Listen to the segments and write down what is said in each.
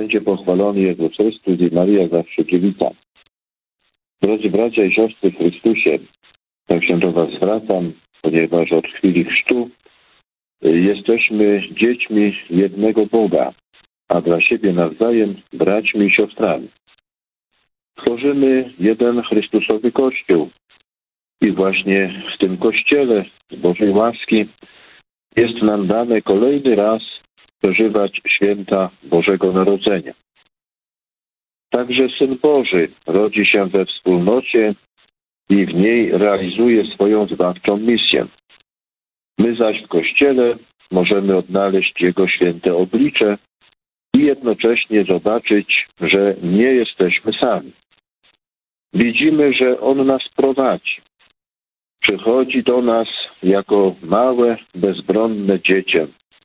Będzie pochwalony Jezus Chrystus i Maria zawsze dziewica. Drodzy bracia i siostry w Chrystusie, tak się do Was zwracam, ponieważ od chwili chrztu jesteśmy dziećmi jednego Boga, a dla siebie nawzajem braćmi i siostrami. Tworzymy jeden Chrystusowy Kościół i właśnie w tym Kościele z Bożej łaski jest nam dane kolejny raz przeżywać święta Bożego Narodzenia. Także Syn Boży rodzi się we wspólnocie i w niej realizuje swoją zbawczą misję. My zaś w Kościele możemy odnaleźć Jego święte oblicze i jednocześnie zobaczyć, że nie jesteśmy sami. Widzimy, że On nas prowadzi. Przychodzi do nas jako małe, bezbronne dziecię.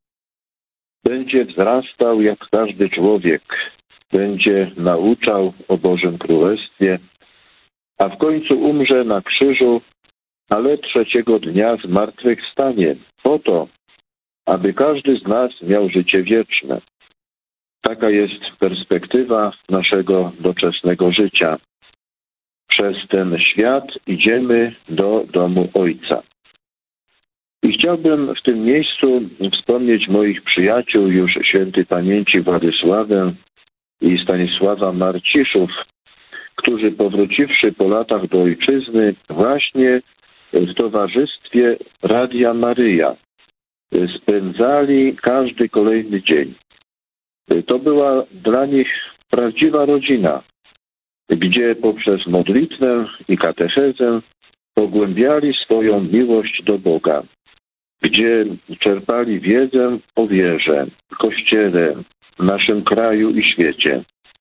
Będzie wzrastał jak każdy człowiek, będzie nauczał o Bożym Królestwie, a w końcu umrze na krzyżu, ale trzeciego dnia zmartwychwstanie, po to, aby każdy z nas miał życie wieczne. Taka jest perspektywa naszego doczesnego życia. Przez ten świat idziemy do domu Ojca. I chciałbym w tym miejscu wspomnieć moich przyjaciół już świętej pamięci Władysławę i Stanisława Marciszów, którzy powróciwszy po latach do ojczyzny właśnie w towarzystwie Radia Maryja spędzali każdy kolejny dzień. To była dla nich prawdziwa rodzina, gdzie poprzez modlitwę i katechezę pogłębiali swoją miłość do Boga, gdzie czerpali wiedzę o wierze, Kościele, naszym kraju i świecie.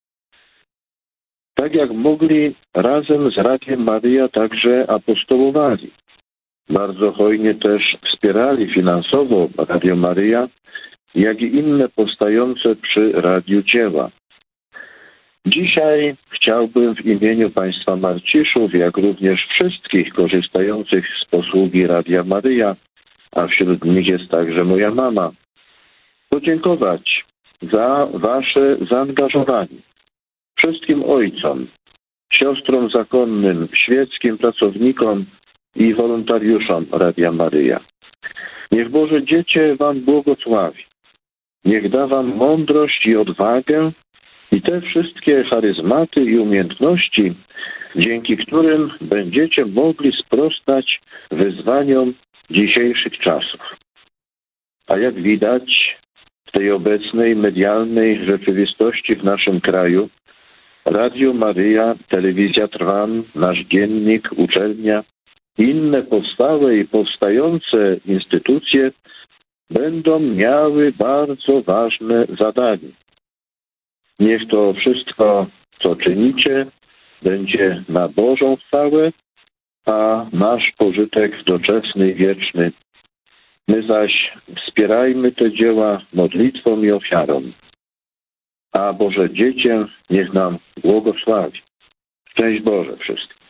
Tak jak mogli, razem z Radiem Maryja także apostołowali. Bardzo hojnie też wspierali finansowo Radio Maryja, jak i inne powstające przy radiu dzieła. Dzisiaj chciałbym w imieniu Państwa Marciszów, jak również wszystkich korzystających z posługi Radia Maryja, a wśród nich jest także moja mama, podziękować za Wasze zaangażowanie. Wszystkim ojcom, siostrom zakonnym, świeckim pracownikom i wolontariuszom Radia Maryja. Niech Boże Dziecię Wam błogosławi. Niech da Wam mądrość i odwagę i te wszystkie charyzmaty i umiejętności, dzięki którym będziecie mogli sprostać wyzwaniom dzisiejszych czasów. A jak widać, w tej obecnej medialnej rzeczywistości w naszym kraju Radio Maryja, Telewizja Trwam, nasz dziennik, uczelnia i inne powstałe i powstające instytucje będą miały bardzo ważne zadanie. Niech to wszystko, co czynicie, będzie na Bożą chwałę, a nasz pożytek doczesny i wieczny. My zaś wspierajmy te dzieła modlitwą i ofiarą. A Boże Dziecię niech nam błogosławi. Szczęść Boże wszystkim.